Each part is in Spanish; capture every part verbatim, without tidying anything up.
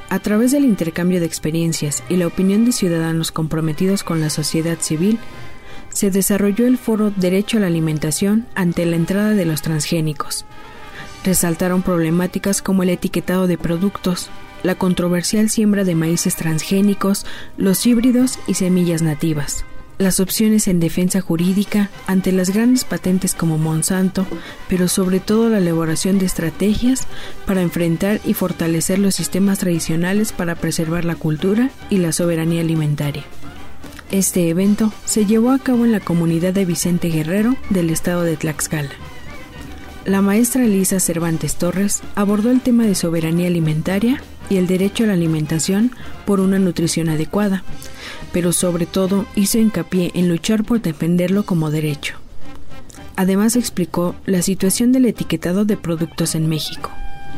A través del intercambio de experiencias y la opinión de ciudadanos comprometidos con la sociedad civil, se desarrolló el foro Derecho a la Alimentación ante la entrada de los transgénicos. Resaltaron problemáticas como el etiquetado de productos, la controversial siembra de maíces transgénicos, los híbridos y semillas nativas, las opciones en defensa jurídica ante las grandes patentes como Monsanto, pero sobre todo la elaboración de estrategias para enfrentar y fortalecer los sistemas tradicionales para preservar la cultura y la soberanía alimentaria. Este evento se llevó a cabo en la comunidad de Vicente Guerrero del estado de Tlaxcala. La maestra Elisa Cervantes Torres abordó el tema de soberanía alimentaria y el derecho a la alimentación por una nutrición adecuada, pero sobre todo hizo hincapié en luchar por defenderlo como derecho. Además explicó la situación del etiquetado de productos en México.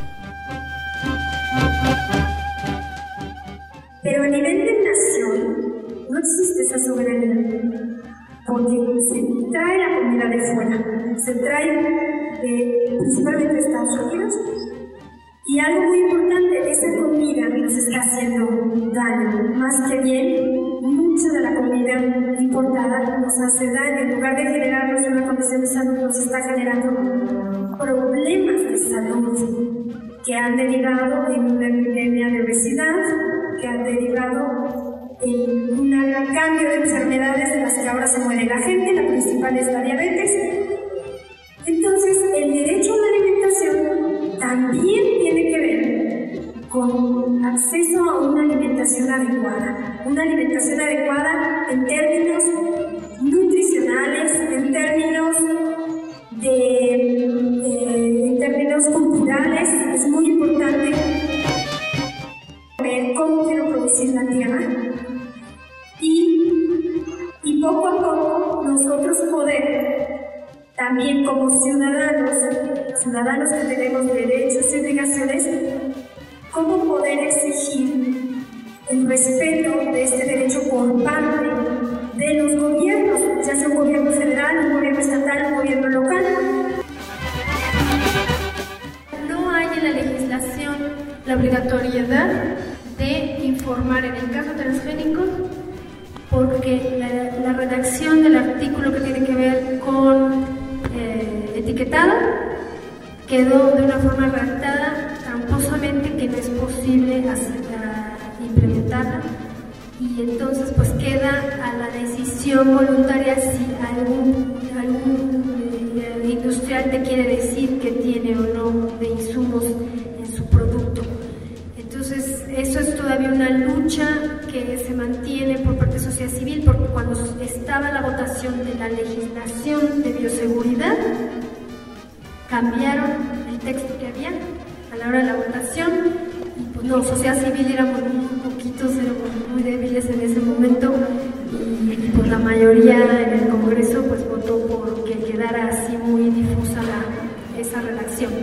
Pero a nivel de nación no existe esa soberanía, porque se trae la comida de fuera, se trae de, principalmente de Estados Unidos. Y algo muy importante, esa comida nos está haciendo daño, más que bien, mucha de la comida importada nos hace daño. En lugar de generarnos una condición de salud, nos está generando problemas de salud que han derivado en una epidemia de obesidad, que han derivado en un cambio de enfermedades de las que ahora se muere la gente. La principal es la diabetes. Entonces, el derecho a la alimentación también tiene que ver con acceso a una alimentación adecuada. Una alimentación adecuada en términos nutricionales, en términos de, eh, en términos culturales. Es muy importante ver cómo quiero producir la tierra y, y poco a poco nosotros poder también como ciudadanos, ciudadanos que tenemos derechos y obligaciones, cómo poder exigir el respeto de este derecho por parte de los gobiernos, ya sea un gobierno federal, un gobierno estatal, un gobierno local. No hay en la legislación la obligatoriedad de informar en el caso transgénico, porque la, la redacción del artículo que tiene que ver con Eh, etiquetado quedó de una forma redactada tramposamente que no es posible hacerla, implementarla, y entonces pues queda a la decisión voluntaria si algún, algún eh, industrial te quiere decir que tiene o no de insumos en su producto. Entonces eso es todavía una lucha que se mantiene por parte de la sociedad civil, porque cuando estaba la votación de la legislación de bioseguridad, cambiaron el texto que había a la hora de la votación, y pues no, sociedad civil éramos muy poquitos, éramos muy débiles en ese momento, y, y pues la mayoría en el Congreso pues votó por que quedara así muy difusa la, esa redacción.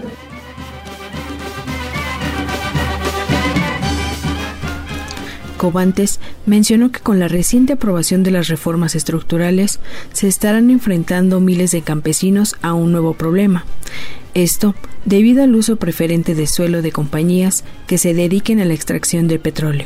Covantes mencionó que con la reciente aprobación de las reformas estructurales se estarán enfrentando miles de campesinos a un nuevo problema. Esto debido al uso preferente de suelo de compañías que se dediquen a la extracción del petróleo.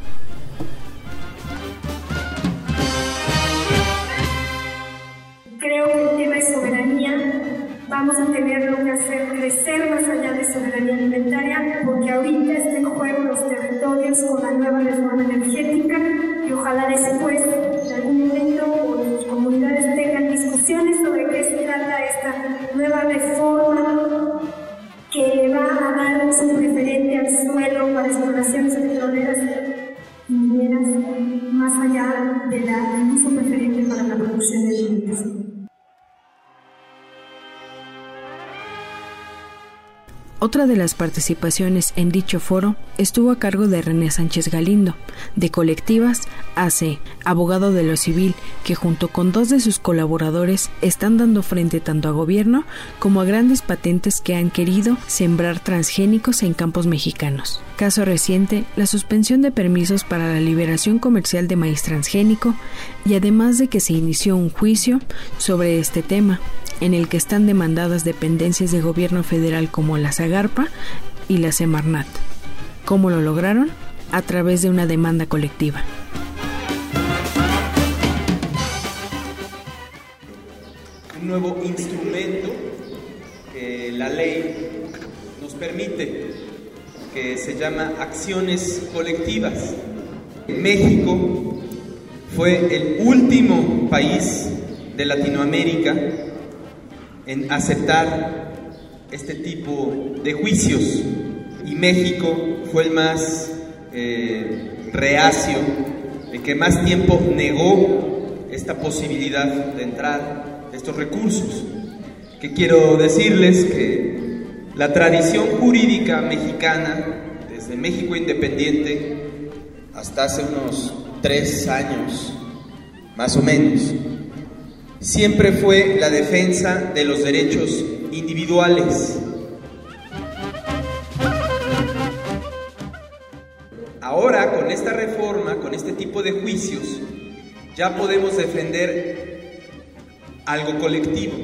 Creo que el tema de soberanía vamos a tenerlo que hacer crecer más allá de soberanía alimentaria, porque ahorita está en juego los territorios con la nueva reforma energética, y ojalá después, en algún momento, las comunidades tengan discusiones sobre qué se trata esta nueva reforma que le va a dar uso preferente al suelo para exploraciones petroleras y mineras, más allá del uso preferente para la producción de alimentos. Otra de las participaciones en dicho foro estuvo a cargo de René Sánchez Galindo, de Colectivas A C, abogado de lo civil, que junto con dos de sus colaboradores están dando frente tanto a gobierno como a grandes patentes que han querido sembrar transgénicos en campos mexicanos. Caso reciente, la suspensión de permisos para la liberación comercial de maíz transgénico, y además de que se inició un juicio sobre este tema, en el que están demandadas dependencias de gobierno federal como la Zagarpa y la Semarnat. ¿Cómo lo lograron? a través de una demanda colectiva. Un nuevo instrumento que la ley nos permite, que se llama acciones colectivas. México fue el último país de Latinoamérica en aceptar este tipo de juicios, y México fue el más eh, reacio, el que más tiempo negó esta posibilidad de entrar de estos recursos. Que quiero decirles que la tradición jurídica mexicana, desde México independiente hasta hace unos tres años, más o menos, siempre fue la defensa de los derechos individuales. Ahora, con esta reforma, con este tipo de juicios, ya podemos defender algo colectivo.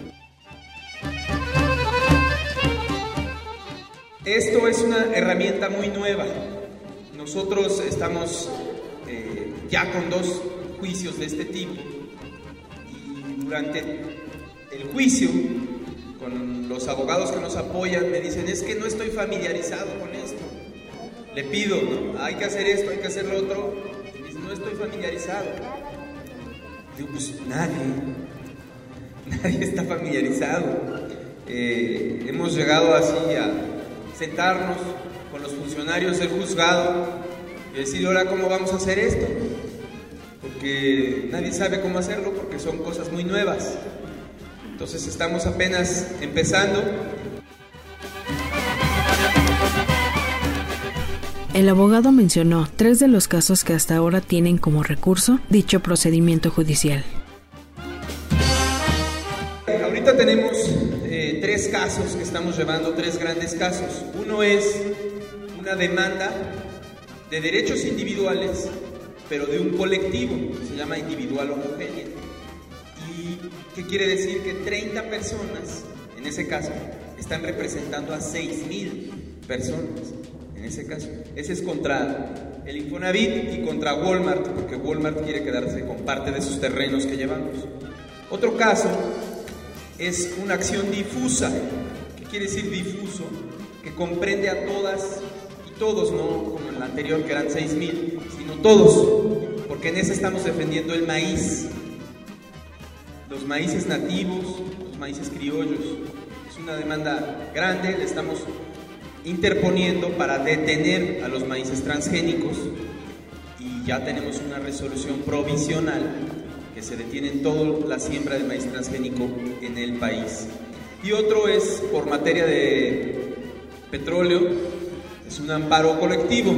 Esto es una herramienta muy nueva. Nosotros estamos eh, ya con dos juicios de este tipo, y durante el juicio, con los abogados que nos apoyan, me dicen: es que no estoy familiarizado con esto. Le pido, ¿no? Hay que hacer esto, hay que hacer lo otro. Y me dicen: no estoy familiarizado. Digo: pues nadie, nadie está familiarizado. Eh, hemos llegado así a sentarnos con los funcionarios del juzgado y decir: ahora, ¿cómo vamos a hacer esto? Porque nadie sabe cómo hacerlo, porque son cosas muy nuevas. Entonces estamos apenas empezando. El abogado mencionó tres de los casos que hasta ahora tienen como recurso dicho procedimiento judicial. Ahorita tenemos eh, tres casos que estamos llevando, tres grandes casos. Uno es una demanda de derechos individuales, pero de un colectivo, se llama individual homogénea. ¿Y qué quiere decir? Que treinta personas, en ese caso, están representando a seis mil personas. En ese caso, ese es contra el Infonavit y contra Walmart, porque Walmart quiere quedarse con parte de sus terrenos que llevamos. Otro caso es una acción difusa. ¿Qué quiere decir difuso? Que comprende a todas y todos, no como en la anterior que eran seis mil, sino todos, porque en ese estamos defendiendo el maíz, los maíces nativos, los maíces criollos. Es una demanda grande, le estamos interponiendo para detener a los maíces transgénicos, y ya tenemos una resolución provisional que se detiene en toda la siembra de maíz transgénico en el país. Y otro es por materia de petróleo, es un amparo colectivo.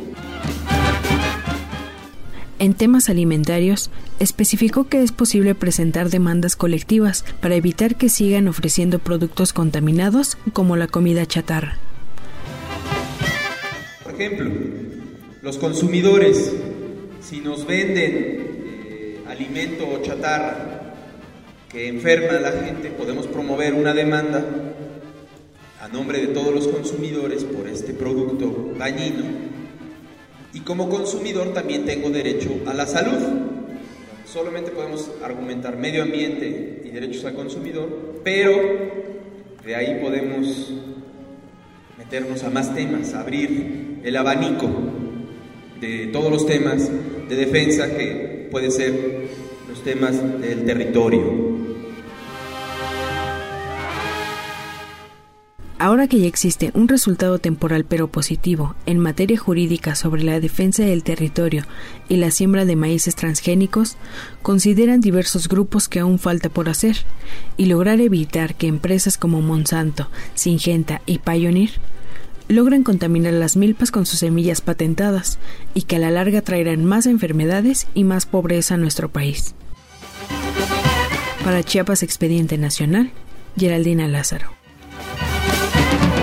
En temas alimentarios, especificó que es posible presentar demandas colectivas para evitar que sigan ofreciendo productos contaminados como la comida chatarra. Por ejemplo, los consumidores, si nos venden eh, alimento o chatarra que enferma a la gente, podemos promover una demanda a nombre de todos los consumidores por este producto dañino. Y como consumidor también tengo derecho a la salud. Solamente podemos argumentar medio ambiente y derechos al consumidor, pero de ahí podemos meternos a más temas, abrir el abanico de todos los temas de defensa que pueden ser los temas del territorio. Ahora que ya existe un resultado temporal pero positivo en materia jurídica sobre la defensa del territorio y la siembra de maíces transgénicos, consideran diversos grupos que aún falta por hacer y lograr evitar que empresas como Monsanto, Syngenta y Pioneer logren contaminar las milpas con sus semillas patentadas y que a la larga traerán más enfermedades y más pobreza a nuestro país. Para Chiapas Expediente Nacional, Geraldina Lázaro.